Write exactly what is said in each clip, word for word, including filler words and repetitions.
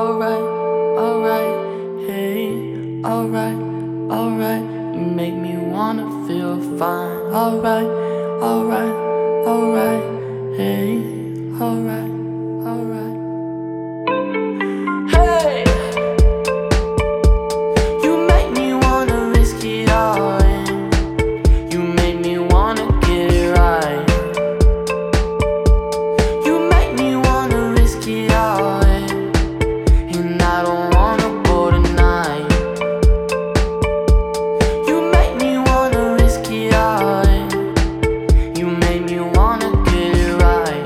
alright, alright, hey, alright, alright. You make me wanna feel fine. Alright, alright, alright, hey, alright, alright. Hey, you make me wanna risk it all, and you make me wanna get it right. You make me wanna risk it all, and I don't wanna go tonight. You make me wanna risk it all, you make me wanna get it right.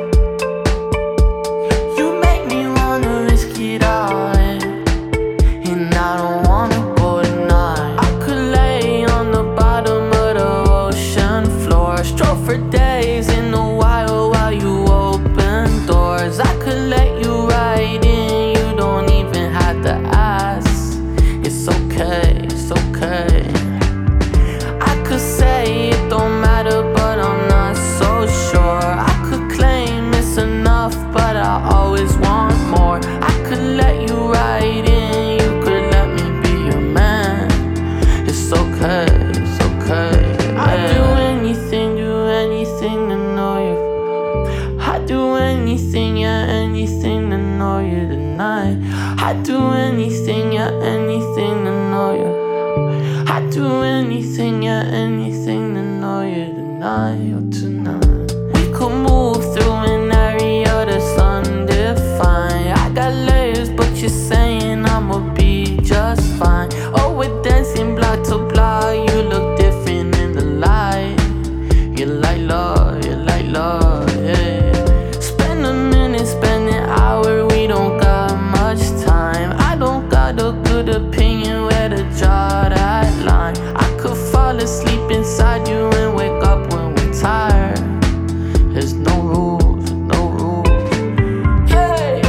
You make me wanna risk it all, and I don't wanna go tonight. I could lay on the bottom of the ocean floor, stroll for days in the wild while you open doors. I could let you right in, you don't even have to ask. It's okay, it's okay. I could say it don't matter, but I'm not so sure. I could claim it's enough, but I always want more. I could let you right in, you could let me be your man. It's okay, it's okay. I'd do anything, do anything to know you. I'd do anything, yeah, anything to know you tonight. I'd do anything, yeah, anything to know you. I'd do anything, yeah, anything to know you tonight, oh, tonight. We could move through an area that's undefined. I got layers, but you're saying I'ma be just fine. Oh, we're dancing block to block, you look different in the light. You're like love, you're like love, yeah. Spend a minute, spend an hour, we don't got much time. I don't got a good opinion where to draw that line. I could fall asleep inside you and wake up when we're tired. There's no rules, no rules. Hey,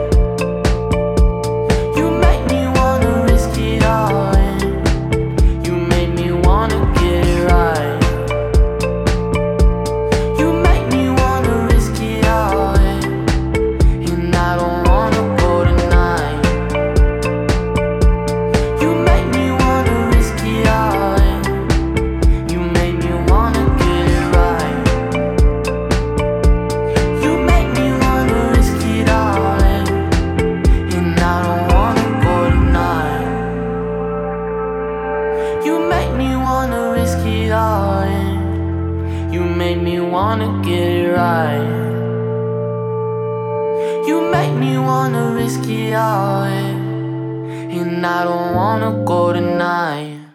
you make me wanna risk it all, and you make me wanna get it right. You make me wanna risk it all, and I don't wanna go tonight. You make me wanna risk it all, and you make me wanna get it right. You make me wanna risk it all, and I don't wanna go tonight. You make me wanna risk it all, and you make me wanna get it right. You make me wanna risk it all, and I don't wanna go tonight.